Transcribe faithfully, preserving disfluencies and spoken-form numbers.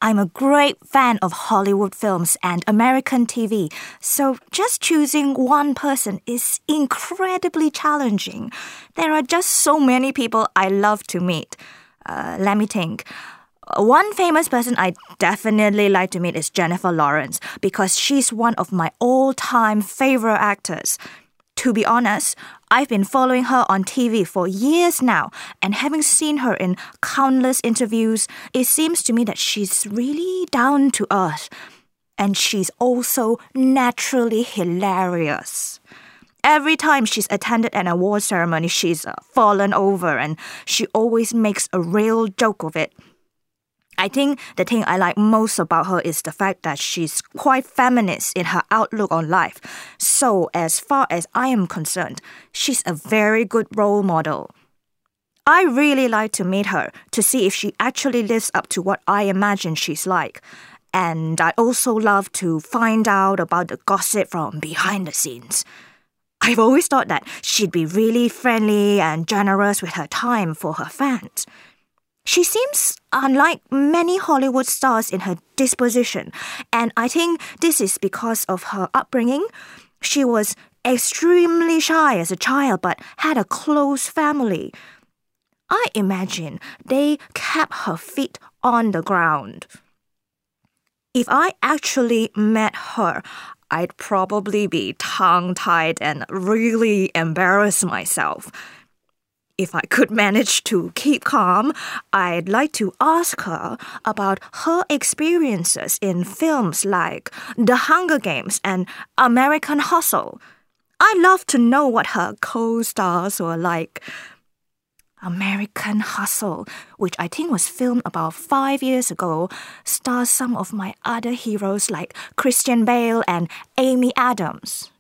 I'm a great fan of Hollywood films and American T V, so just choosing one person is incredibly challenging. There are just so many people I love to meet. Uh, let me think. One famous person I definitely like to meet is Jennifer Lawrence because she's one of my all-time favorite actors. To be honest, I've been following her on T V for years now, and having seen her in countless interviews, it seems to me that she's really down to earth. And she's also naturally hilarious. Every time she's attended an award ceremony, she's uh, fallen over, and she always makes a real joke of it. I think the thing I like most about her is the fact that she's quite feminist in her outlook on life. So as far as I am concerned, she's a very good role model. I really like to meet her to see if she actually lives up to what I imagine she's like. And I also love to find out about the gossip from behind the scenes. I've always thought that she'd be really friendly and generous with her time for her fans. She seems unlike many Hollywood stars in her disposition, and I think this is because of her upbringing. She was extremely shy as a child but had a close family. I imagine they kept her feet on the ground. If I actually met her, I'd probably be tongue-tied and really embarrass myself. If I could manage to keep calm, I'd like to ask her about her experiences in films like The Hunger Games and American Hustle. I'd love to know what her co-stars were like. American Hustle, which I think was filmed about five years ago, stars some of my other heroes like Christian Bale and Amy Adams.